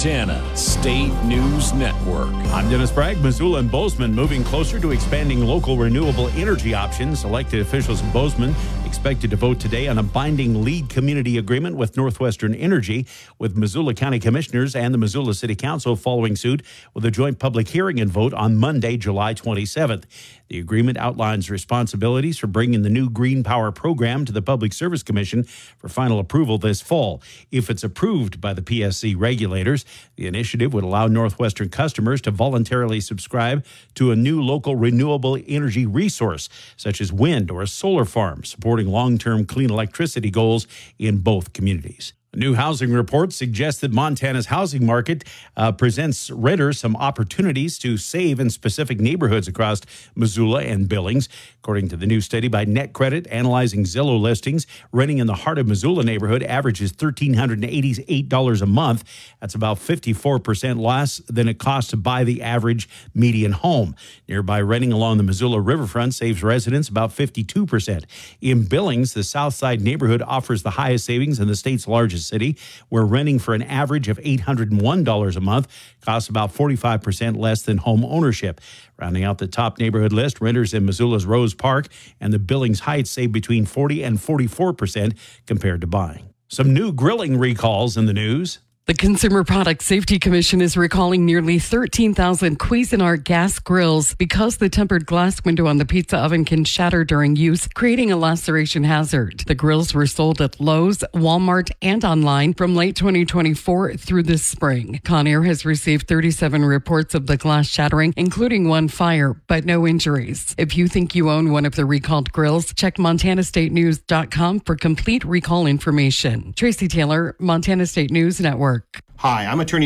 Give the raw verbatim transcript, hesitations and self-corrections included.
Montana State News Network. I'm Dennis Bragg. Missoula and Bozeman moving closer to expanding local renewable energy options. Elected officials in Bozeman expected to vote today on a binding lead community agreement with Northwestern Energy, with Missoula County Commissioners and the Missoula City Council following suit with a joint public hearing and vote on Monday, July twenty-seventh. The agreement outlines responsibilities for bringing the new Green Power program to the Public Service Commission for final approval this fall. If it's approved by the P S C regulators, the initiative would allow Northwestern customers to voluntarily subscribe to a new local renewable energy resource, such as wind or a solar farm, supporting long-term clean electricity goals in both communities. A new housing report suggests that Montana's housing market uh, presents renters some opportunities to save in specific neighborhoods across Missoula and Billings. According to the new study by NetCredit analyzing Zillow listings, renting in the heart of Missoula neighborhood averages one thousand three hundred eighty-eight dollars a month. That's about fifty-four percent less than it costs to buy the average median home. Nearby renting along the Missoula riverfront saves residents about fifty-two percent. In Billings, the Southside neighborhood offers the highest savings in the state's largest city, where renting for an average of eight hundred one dollars a month costs about forty-five percent less than home ownership. Rounding out the top neighborhood list, renters in Missoula's Rose Park and the Billings Heights save between forty and forty-four percent compared to buying. Some new grilling recalls in the news. The Consumer Product Safety Commission is recalling nearly thirteen thousand Cuisinart gas grills because the tempered glass window on the pizza oven can shatter during use, creating a laceration hazard. The grills were sold at Lowe's, Walmart, and online from late twenty twenty-four through this spring. Conair has received thirty-seven reports of the glass shattering, including one fire, but no injuries. If you think you own one of the recalled grills, check montana state news dot com for complete recall information. Tracy Taylor, Montana State News Network. Hi, I'm attorney